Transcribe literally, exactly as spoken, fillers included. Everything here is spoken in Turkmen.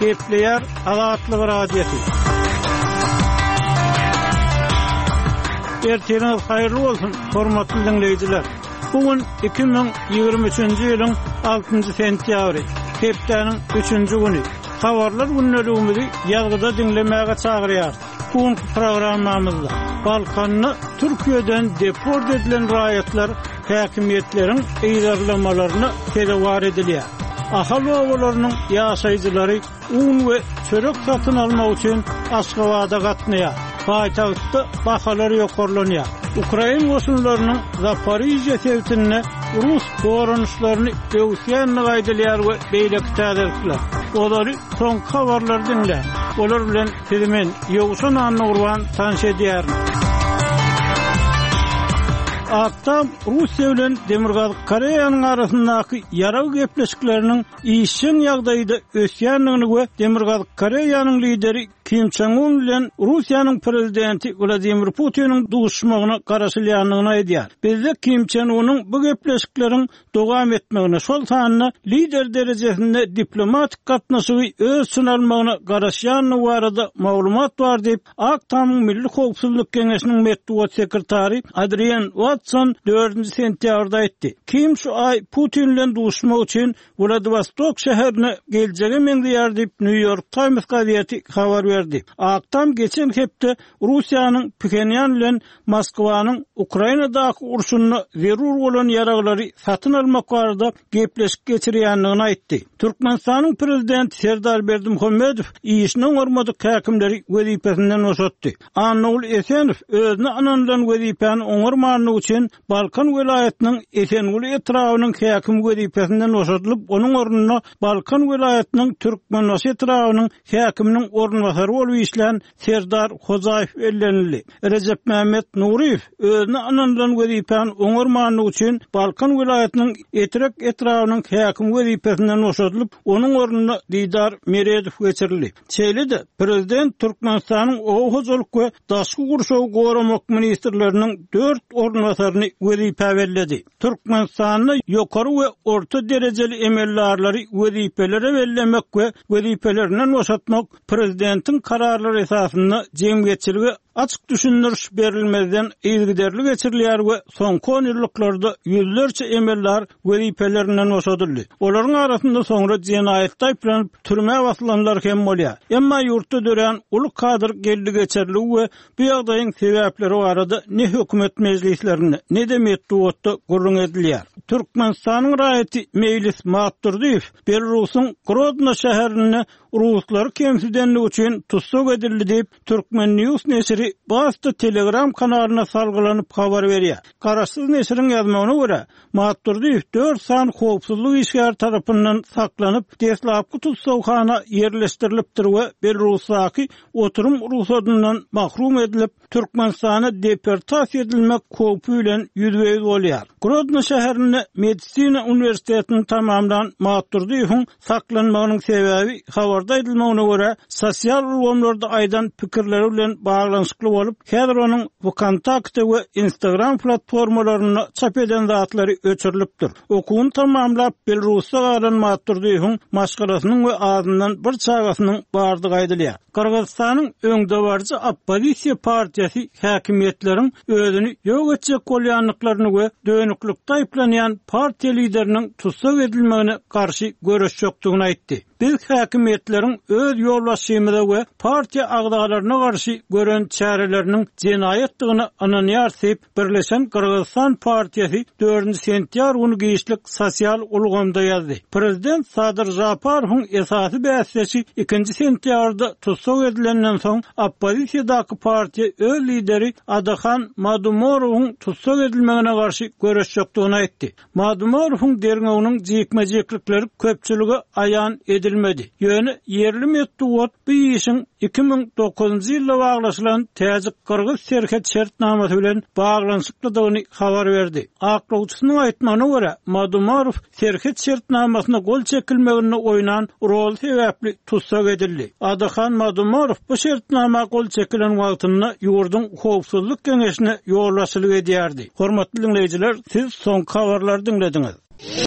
Kepleyer Azatlyk radiosu. Erteniz hayırlı bolsun, hormatly dinleyijiler. Bugün iki bin ýygrimi üçinji ýylyň altynjy sentýabry, Kepdeniň üçinji güni. Habarlar günlerimizi ýazgyda dinlemäge çagyrýar. Bugün programmamyzda Balkanyny Türkiýeden deport edilen raýatlar häkimetleriň eýdarlamalaryny tedawar edilýär. Ahal owalarynyň ýaşaýjylary un we çörek satyn almak üçin Aşgabatda gatnaýar. Paýtagtda bahalar ýokarlanýar. Ukraina goşunlarynyň Zaporizhia täwtine Rus goranuşlaryny öwsýänini gaýdalýar we beýleki täzelikler. Olary soň habarlar dinle. Olar bilen filmin ýoguşan anny urban tanış edýär. Aktam Russiýa bilen Demirgaz Koreýanyň arasyndaky ýaraw gepleşikleriniň işin ýagdaýda ösýänligini we Demirgaz Koreýanyň lideri Kim Jong-un bilen Russiýanyň prezidenti Vladimir Putiniň duşmagyna garaşylýanlygyny aýdýar. Bizde Kim Jong-unyň bu gepleşikleriň dowam etmegine, şol sanyny lider derejesinde diplomatik gatnaşygy öz sunalmagyna garaşýanlygy barada maglumat bar diýip Aktamyň Milli Howpsuzlyk Geňeşiniň medeniýet sekretary Adrian Watson dördünji sentýabrda aýtdy. Kim şu ay Putin bilen duşmak üçin Vladivostok şäherine geljegi meňdýär diýip New York Times gazetesi habar berdi. Aktam geçen hepde Russiýanyň Pchenyan bilen Moskwanyň Ukrainadaky urşuny zerur bolan ýaraglary satyn almak barada gepleşik geçirýänligini aýtdy. Türkmenistanyň prezidenti Serdar Berdimuhammedow işiniň ormadyk häkimleri wezipesinden osatdy. Anul Esenow özüne anandan wezipeni oňarmanyny üçin Balkan welaýatynyň Esengul etrawynyň häkim wezipesinden osatylyp, onuň ornuna Balkan welaýatynyň Türkmenistan etrawynyň häkiminiň ornunasary bolup işlän Serdar Hozaýew ellenildi. Recep Mehmet Nuriýew özüne anandan wezipeni oňarmanyny üçin Balkan welaýatynyň Etrek etrawynyň häkim wezipesinden osatylyp, onuň ornuna Didar Meredow geçirildi. Çeýlede prezident Türkmenistanyň ow hojalyk we daşky gurşawy goramak ministrleriniň dört ornunasaryny wezipe berledi. Türkmenistanyny ýokary we orta derejeli emellerleri wezipelere bellemek we wezipelerinden osatmak prezidentiň kararlary esasynda jemgyýetçiligi açık düşündürüş berilmezden izgiderli geçirilýär we soňky on ýyllarda ýüzlerçe emeller wezipelerinden osadyldy. Olaryň arasynda soňra jenaýat taýplanyp türme baslanlar hem bolýar. Emma ýurtda dören uly kadr geldi geçerli we bu ýagdaýyň sebäpleri barada ne hökümet mejlislerini ne de medeniýetde gurrun edilýär. Türkmenistanyň raýaty Mejlis Maturdiýew Belarusyň Grodno şäherine Ruslar kemsidenlik üçin tutsak edildi diýip Türkmen News nesiri bastı Telegram kanalyna salgylanyp habar berýär. Garaşsyz nesiriň ýazmagyna görä, Maturdiýew dört san howpsuzlyk işgär tarapyndan saklanyp deslapky tutsakxana ýerleşdirilipdir we Belarusdaky oturum ruhsatyndan mahrum edilip Türkmenistana deportasiýa edilmek howpy bilen ýüzbeýiz bolýar. Grodno şäherine Medisina Universitetini tamamlan Maturdiýewiň saklanmagynyň sebäbi habarda edilmegine görä, sosial ulgamlarda aýdan pikirleri bilen baglanyşykly bolup, häzir onuň WeContact we Instagram platformalaryna çap eden zatlary öçürilipdir. Okuwyn tamamlap Belarusda galan Maturdiýewiň maşgalasynyň we azyndan bir çagasynyň bardygy aýdylýar. Kyrgyzstanyň öňde barjy Oppozisiýa partiýasy häkimetleriň özüni ýok etjek bolýanlyklaryny we dönüklük taýplanýan partiýa lideriniň tutsak edilmegine garşy görüşjekdigini aýtdy. Biz häkimetleriň öz ýolbaşçymyza we partiýa agdalaryna garşy gören çäreleriniň jenaýetdigini ananýar diýip Birleşen Kyrgyzstan partiýasy dördünji sentýabr güni giýişlik sosial ulgamda ýazdy. Prezident Sadyr Japarowyň esasy bäsleşi ikinji sentýabrda tutsak edilenden soň oppozisiýadaky partiýa öz lideri Adaxan Madumowowyň tutsak edilmegine garşy görüşjekdigini aýtdy. Madumowowyň derňeginiň jekmejeklikleri köpçüligi aýan edilmedi. Ýöne yerli medeniýet bu işin iki bin dokuzunji ýylda baglaşylan Täjik Kyrgyz serket şertnamasy bilen baglanyşyklydygyny habar berdi. Aklawçysynyň aýtmagyna görä, Madumowow serket şertnamasyna gol çekilmegine oýnan rol sebäpli tutsak edildi. Adaxan Madumowow bu şertnama gol çekilen wagtynda ýurdun howpsuzlyk geňeşine ýolbaşçylyk edýärdi. Hormatly dinleýijiler, siz soňky habarlary dinlediňiz.